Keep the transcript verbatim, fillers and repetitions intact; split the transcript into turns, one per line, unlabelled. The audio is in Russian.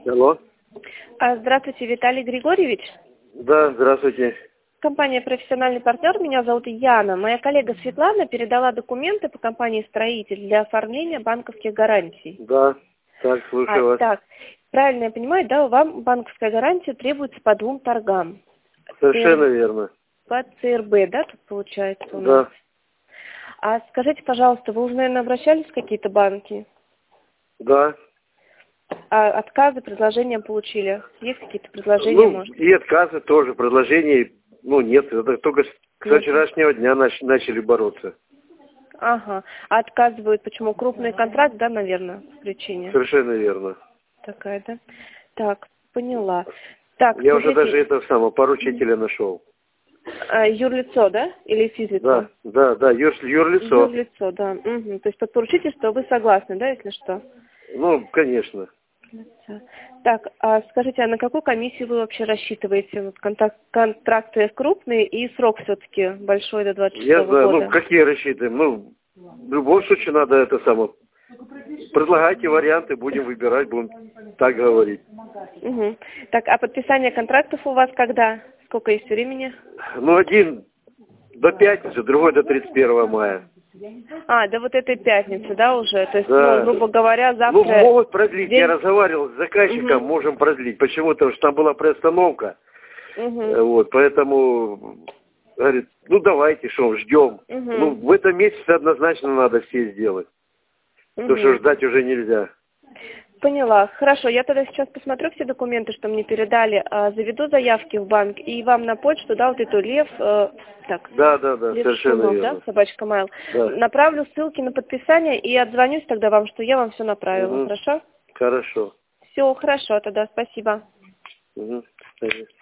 Алло.
А, Здравствуйте, Виталий Григорьевич.
Да, здравствуйте.
Компания «Профессиональный партнер». Меня зовут Яна. Моя коллега Светлана передала документы по компании «Строитель» для оформления банковских гарантий.
Да, так, слушаю
А,
вас.
так, правильно я понимаю, да, вам банковская гарантия требуется по двум торгам.
Совершенно
ЦР
верно.
По ЦРБ, да, тут получается у нас.
Да.
А скажите, пожалуйста, вы уже, наверное, обращались в какие-то банки?
Да.
А отказы, предложения получили? Есть какие-то предложения,
Ну,
может?
и отказы тоже, предложений, ну, нет, это только с со
Нет.
вчерашнего дня нач- начали бороться.
Ага. А отказывают почему? Крупный контракт, да, наверное, причине?
Совершенно верно.
Такая, да? Так, поняла. Так,
Я уже даже
смотрите,
этого самого поручителя нашел.
а, юрлицо, да? Или физлицо?
Да, да, да, юр, юрлицо.
Юрлицо, да. Мгм. То есть под поручительство вы согласны, да, если что?
Ну, конечно.
Лицо. Так, а скажите, а на какую комиссию вы вообще рассчитываете? Вот контакт- контракты крупные и срок все-таки большой до двадцать
Я
шестого
знаю, ну,
года.
какие рассчитываем? Ну, в любом случае надо это самое. Предлагайте варианты, будем выбирать, будем так говорить.
Угу. Так, а подписание контрактов у вас когда? Сколько есть времени?
Ну, один до пятницы, другой до тридцать первого мая.
А, до вот этой пятницы, да, уже? То есть, ну,
Да.
грубо говоря,
Ну,
завтра...
могут продлить. Я
день...
разговаривал с заказчиком,
Угу.
можем продлить. Почему? Потому что там была приостановка.
Угу.
Э, Вот, поэтому, говорит, ну, давайте, что, ждем. Ну,
Угу.
в этом месяце однозначно надо все сделать. Потому что
Угу.
ждать уже нельзя.
Поняла. Хорошо, я тогда сейчас посмотрю все документы, что мне передали, а, заведу заявки в банк и вам на почту, да, вот эту Лев, э, так,
Да, да, да,
Лев
совершенно
Шумов, да,
верно.
собачка Майл,
Да.
направлю ссылки на подписание и отзвонюсь тогда вам, что я вам все направила,
Угу.
хорошо?
Хорошо.
Все, хорошо, тогда спасибо.
Угу.